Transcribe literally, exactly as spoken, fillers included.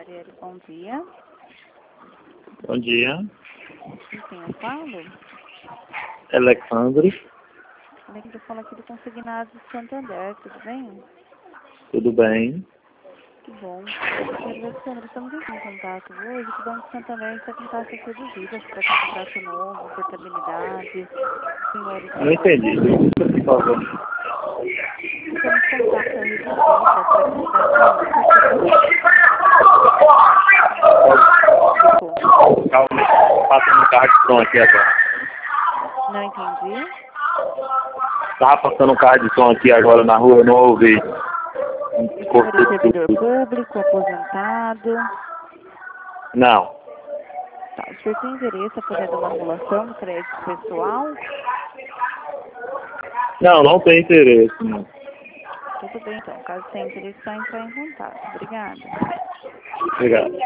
Marielle, bom dia. Bom dia. Com quem eu falo? Alexandre. Eu falo aqui do Consignado de Santander, tudo bem? Tudo bem? Que bom. Alexandre, estamos em contato hoje com o Banco Santander está com taxas reduzidas para contrato novo, portabilidade. Senhores, Não entendi. Por favor. estamos com taxa reduzida para contrato novo. Calma, passando um carro de som aqui agora. Não entendi. Estava passando um carro de som aqui agora na rua, eu não ouvi. O senhor é servidor público, aposentado? Não. Tá. O senhor tem interesse em fazer uma anulação do crédito pessoal? Não, não tem interesse. Não. Tudo bem, então. Caso tenha interesse, só entrar em contato. Obrigada. Obrigado.